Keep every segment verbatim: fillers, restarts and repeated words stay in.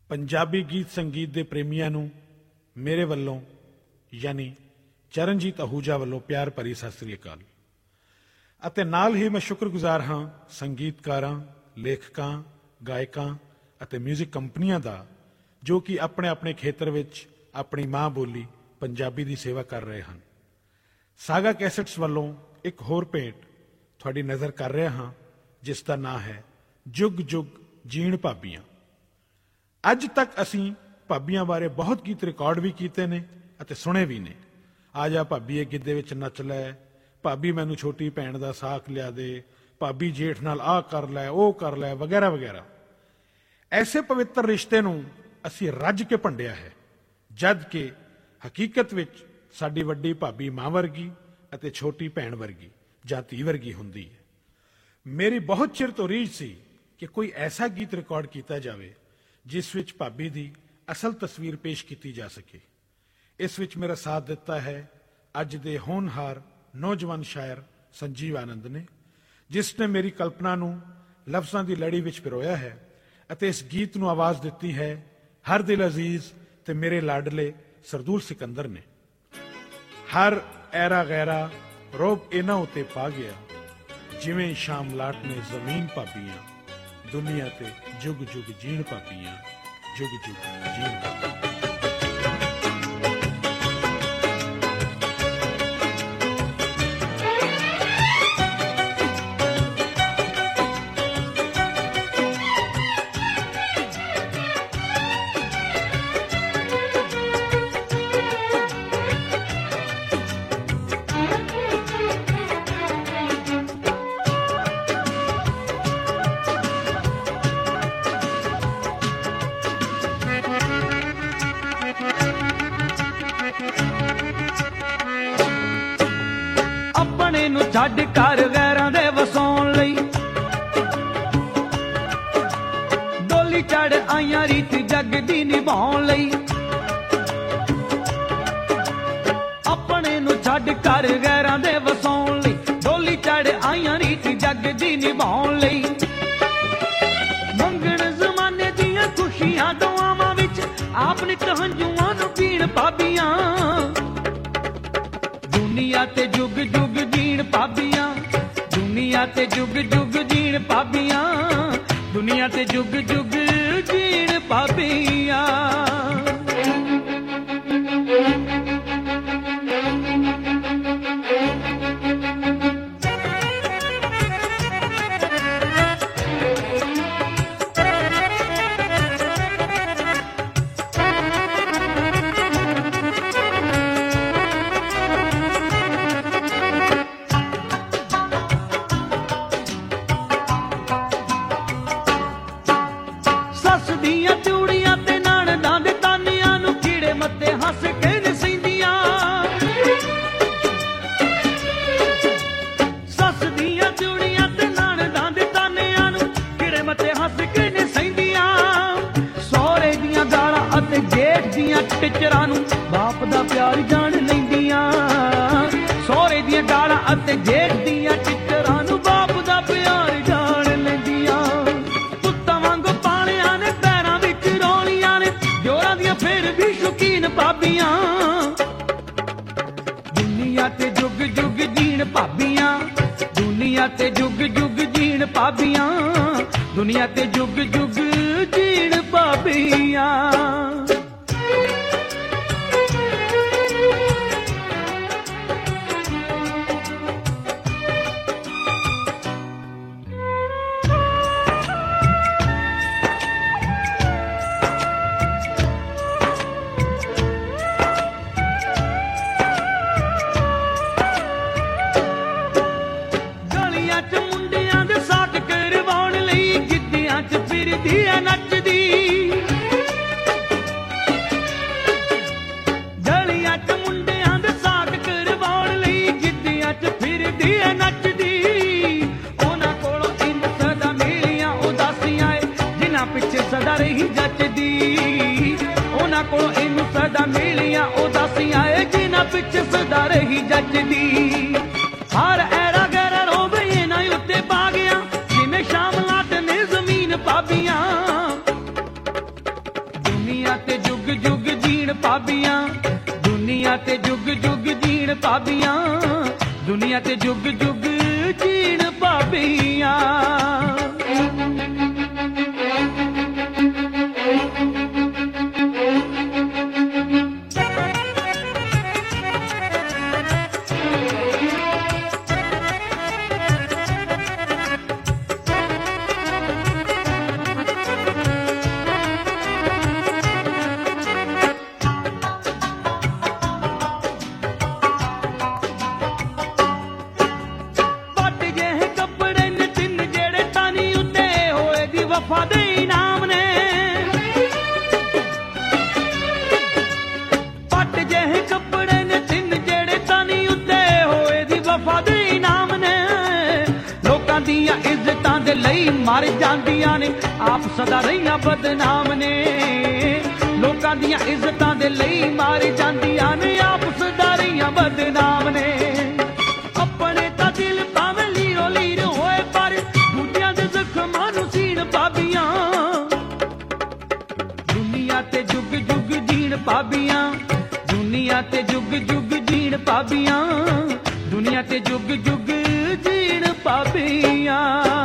ਪੰਜਾਬੀ ਗੀਤ ਸੰਗੀਤ ਦੇ ਪ੍ਰੇਮੀਆਂ ਨੂੰ ਮੇਰੇ ਵੱਲੋਂ ਯਾਨੀ ਚਰਨਜੀਤ ਅਹੂਜਾ ਵੱਲੋਂ ਪਿਆਰ ਭਰੀ ਸਤਿ ਸ੍ਰੀ ਅਕਾਲ। ਅਤੇ ਨਾਲ ਹੀ ਮੈਂ ਸ਼ੁਕਰਗੁਜ਼ਾਰ ਹਾਂ ਸੰਗੀਤਕਾਰਾਂ, ਲੇਖਕਾਂ, ਗਾਇਕਾਂ ਅਤੇ ਮਿਊਜ਼ਿਕ ਕੰਪਨੀਆਂ ਦਾ ਜੋ ਕਿ ਆਪਣੇ ਆਪਣੇ ਖੇਤਰ ਵਿੱਚ ਆਪਣੀ ਮਾਂ ਬੋਲੀ ਪੰਜਾਬੀ ਦੀ ਸੇਵਾ ਕਰ ਰਹੇ ਹਨ। ਸਾਗਾ ਕੈਸਟਸ ਵੱਲੋਂ ਇੱਕ ਹੋਰ ਭੇਂਟ ਤੁਹਾਡੀ ਨਜ਼ਰ ਕਰ ਰਿਹਾ ਹਾਂ ਜਿਸ ਦਾ ਨਾਂ ਹੈ ਜੁਗ ਜੁਗ ਜੀਣ ਭਾਬੀਆਂ। ਅੱਜ ਤੱਕ ਅਸੀਂ ਭਾਬੀਆਂ ਬਾਰੇ ਬਹੁਤ ਗੀਤ ਰਿਕਾਰਡ ਵੀ ਕੀਤੇ ਨੇ ਅਤੇ ਸੁਣੇ ਵੀ ਨੇ। ਆ ਜਾ ਭਾਬੀ ਇਹ ਗਿੱਧੇ ਵਿੱਚ ਨੱਚ ਲੈ, ਭਾਬੀ ਮੈਨੂੰ ਛੋਟੀ ਭੈਣ ਦਾ ਸਾਕ ਲਿਆ ਦੇ, ਭਾਬੀ ਜੇਠ ਨਾਲ ਆਹ ਕਰ ਲੈ, ਉਹ ਕਰ ਲੈ, ਵਗੈਰਾ ਵਗੈਰਾ। ਐਸੇ ਪਵਿੱਤਰ ਰਿਸ਼ਤੇ ਨੂੰ ਅਸੀਂ ਰੱਜ ਕੇ ਭੰਡਿਆ ਹੈ, ਜਦ ਕਿ ਹਕੀਕਤ ਵਿੱਚ ਸਾਡੀ ਵੱਡੀ ਭਾਬੀ ਮਾਂ ਵਰਗੀ ਅਤੇ ਛੋਟੀ ਭੈਣ ਵਰਗੀ ਜਾਂ ਧੀ ਵਰਗੀ ਹੁੰਦੀ ਹੈ। ਮੇਰੀ ਬਹੁਤ ਚਿਰ ਤੋਂ ਰੀਝ ਸੀ ਕਿ ਕੋਈ ਐਸਾ ਗੀਤ ਰਿਕਾਰਡ ਕੀਤਾ ਜਾਵੇ ਜਿਸ ਵਿੱਚ ਭਾਬੀ ਦੀ ਅਸਲ ਤਸਵੀਰ ਪੇਸ਼ ਕੀਤੀ ਜਾ ਸਕੇ। ਇਸ ਵਿੱਚ ਮੇਰਾ ਸਾਥ ਦਿੱਤਾ ਹੈ ਅੱਜ ਦੇ ਹੋਣਹਾਰ ਨੌਜਵਾਨ ਸ਼ਾਇਰ ਸੰਜੀਵ ਆਨੰਦ ਨੇ, ਜਿਸ ਨੇ ਮੇਰੀ ਕਲਪਨਾ ਨੂੰ ਲਫ਼ਜ਼ਾਂ ਦੀ ਲੜੀ ਵਿੱਚ ਪਿਰੋਇਆ ਹੈ ਅਤੇ ਇਸ ਗੀਤ ਨੂੰ ਆਵਾਜ਼ ਦਿੱਤੀ ਹੈ ਹਰ ਦਿਲ ਅਜ਼ੀਜ਼ ਤੇ ਮੇਰੇ ਲਾਡਲੇ ਸਰਦੂਲ ਸਿਕੰਦਰ ਨੇ। ਹਰ ਐਰਾ ਗੈਰਾ ਰੋਬ ਇਹਨਾਂ ਉੱਤੇ ਪਾ ਗਿਆ, ਜਿਵੇਂ ਸ਼ਾਮ ਲਾਟ ਨੇ ਜ਼ਮੀਨ ਭਾਬੀਆਂ, ਦੁਨੀਆ ਤੇ ਜੁਗ ਜੁਗ ਜੀਣ ਭਾਬੀਆਂ, ਜੁਗ ਜੁਗ ਜੀਣ ਭਾਬੀਆਂ। ਛੱਡ ਘਰ ਗੈਰਾਂ ਦੇ ਵਸਾਉਣ ਲਈ ਡੋਲੀ ਚੜ ਆਈਆਂ ਰੀਤ ਜੱਗ ਦੀ ਨਿਭਾਉਣ ਲਈ। ਆਪਣੇ ਨੂੰ ਛੱਡ ਘਰ ਗੈਰਾਂ ਦੇ ਵਸਾਉਣ ਲਈ ਡੋਲੀ ਚੜ ਆਈਆਂ ਰੀਤ ਜੱਗ ਦੀ ਨਿਭਾਉਣ ਲਈ। ਮੰਗਣ ਜ਼ਮਾਨੇ ਦੀਆਂ ਖੁਸ਼ੀਆਂ ਦੁਆਵਾਂ ਵਿੱਚ ਆਪ ਨੇ ਹੰਝੂਆਂ ਨੂੰ ਪੀਣ ਭਾਬੀਆਂ, ਦੁਨੀਆ ਤੇ ਜੁਗ ਜੁਗ ਜੀਣ ਭਾਬੀਆਂ, ਦੁਨੀਆ ਤੇ ਜੁਗ ਜੁਗ ਜੀਣ ਭਾਬੀਆਂ, ਦੁਨੀਆ ਤੇ ਜੁਗ ਜੁਗ ਜੀਣ ਭਾਬੀਆਂ। ਟਿਚਰਾਂ ਨੂੰ ਬਾਪ ਦਾ ਪਿਆਰ ਜਾਣ ਲੈਂਦੀਆਂ, ਸਹੁਰੇ ਦੀਆਂ ਗਾਲਾਂ ਅਤੇ ਜੇਠ ਦੀਆਂ ਟਿਚਰਾਂ ਨੂੰ ਬਾਪ ਦਾ ਪਿਆਰ ਜਾਣ ਲੈਂਦੀਆਂ। ਪੁੱਤਾਂ ਵਾਂਗੂ ਪਾਲਿਆਂ ਨੇ ਪੈਰਾਂ ਵਿੱਚ ਰੌਲੀਆਂ ਨੇ, ਜੋਰਾਂ ਦੀਆਂ ਫਿਰ ਵੀ ਸ਼ੌਕੀਨ ਭਾਬੀਆਂ। ਦੁਨੀਆ ਤੇ ਜੁਗ ਜੁਗ ਜੀਣ ਭਾਬੀਆਂ, ਦੁਨੀਆ ਤੇ ਜੁਗ ਜੁਗ ਜੀਣ ਭਾਬੀਆਂ, ਦੁਨੀਆ ਤੇ ਜੁਗ ਜੁਗ ਜੀਣ ਭਾਬੀਆਂ। ਉਹਨਾਂ ਕੋਲੋਂ ਇਹਨੂੰ ਸਦਾ ਮਿਲੀਆਂ ਉਦਾਸੀਆਂ ਏ ਜਿਨ੍ਹਾਂ ਪਿੱਛੇ ਸਦਾ ਰਹੀ ਜੱਜਦੀ। ਹਰ ਐਰਾ ਗੈਰਾ ਰੋਵੇ ਇਹਨਾਂ ਉੱਤੇ ਪਾ ਗਿਆ, ਜਿਵੇਂ ਸ਼ਾਮ ਲਾਟ ਨੇ ਜ਼ਮੀਨ ਭਾਬੀਆਂ। ਦੁਨੀਆ ਤੇ ਜੁਗ ਜੁਗ ਜੀਣ ਭਾਬੀਆਂ, ਦੁਨੀਆ ਤੇ ਜੁਗ ਜੁਗ ਜੀਣ ਭਾਬੀਆਂ, ਦੁਨੀਆ ਤੇ ਜੁਗ ਜੁਗ ਜੀਣ ਭਾਬੀਆਂ। ਵਫਾ ਦੇ ਇਨਾਮ ਨੇ, ਪੱਟ ਜਿਹੇ ਕੱਪੜੇ ਨੇ ਤਿੰਨ ਜਿਹੜੇ ਤਾਨੀ ਉੱਤੇ ਹੋਏ ਦੀ ਵਫਾ ਦੇ ਇਨਾਮ ਨੇ। ਲੋਕਾਂ ਦੀਆਂ ਇੱਜ਼ਤਾਂ ਦੇ ਲਈ ਮਰ ਜਾਂਦੀਆਂ ਨੇ, ਆਪ ਸਦਾ ਰਹੀਆਂ ਬਦਨਾਮ ਨੇ। ਲੋਕਾਂ ਦੀਆਂ ਇੱਜ਼ਤਾਂ ਦੇ ਲਈ ਮਰ ਜਾਂਦੀਆਂ ਨੇ, ਆਪ ਸਦਾ ਰਹੀਆਂ ਬਦਨਾਮ ਨੇ। ਆਪਣੇ ਤਾਂ ਦਿਲ ਭਾਵੇਂ ਲੀਰੋ ਲੀਰ ਹੋਏ, ਪਰ ਦੂਜਿਆਂ ਦੇ ਜ਼ਖਮਾਂ ਨੂੰ ਸੀਣ ਭਾਬੀਆਂ। ਦੁਨੀਆ ਤੇ ਜੁਗ ਜੁਗ ਜੀਣ ਭਾਬੀਆਂ, ਦੁਨੀਆ ਤੇ ਜੁਗ ਜੁਗ ਜੀਣ ਭਾਬੀਆਂ, ਦੁਨੀਆ ਤੇ ਜੁਗ ਜੁਗ ਜੀਣ ਭਾਬੀਆਂ।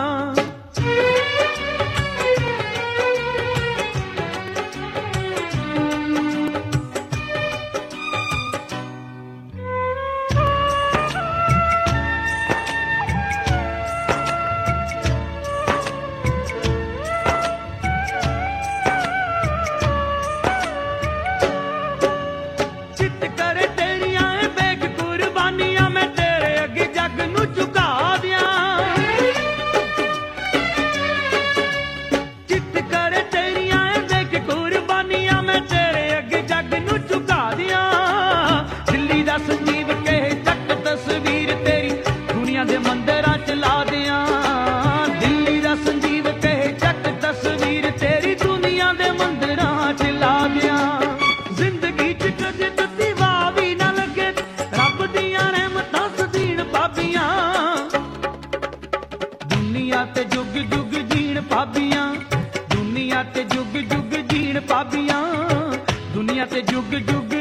ਸੰਜੀਵ ਕਹੇ ਚੱਕ ਤਸਵੀਰ ਤੇਰੀ ਦੁਨੀਆ ਦੇ ਮੰਦਰਾਂ ਚ ਲਾ ਦਿਆਂ। ਦਿੱਲੀ ਦਾ ਸੰਜੀਵ ਕਹੇ ਚੱਕ ਤਸਵੀਰ ਤੇਰੀ ਦੁਨੀਆ ਦੇ ਮੰਦਰਾਂ ਚ ਲਾ ਦਿਆਂ। ਜ਼ਿੰਦਗੀ ਚ ਕਦੇ ਤੱਤੀ ਵਾਹ ਵੀ ਨਾ ਲੱਗੇ, ਰੱਬ ਦੀਆਂ ਰਹਿਮਤਾਂ ਸਦੀਣ ਭਾਬੀਆਂ। ਦੁਨੀਆ ਤੇ ਜੁਗ ਜੁਗ ਜੀਣ ਭਾਬੀਆਂ, ਦੁਨੀਆ ਤੇ ਜੁਗ ਜੁਗ ਜੀਣ ਭਾਬੀਆਂ, ਦੁਨੀਆ ਤੇ ਜੁਗ ਜੁਗ